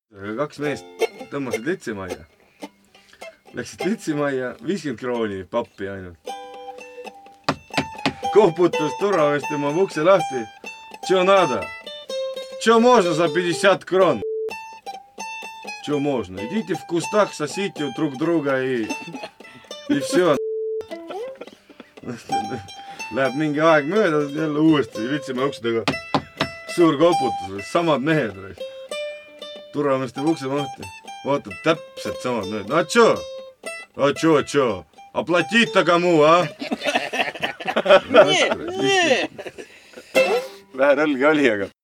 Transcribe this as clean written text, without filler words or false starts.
Kaks meest tõmmasid litsimajja. Läksid litsimajja, 50 krooni pappi ainult. Koputus turvamest tema ukse lahti. Чё надо? Чё можно за 50 крон? Чё можно? Идите в кустах, сосите друг друга и все. Läheb mingi aeg mööda, jälle uuesti litsime uksedega. Suur koputus, samad mehed. Turvamest teeb ukse mahti. Vaatab täpselt samad mehed. A чё? Оплатить-то кому, а? Vähe rõlge oli, aga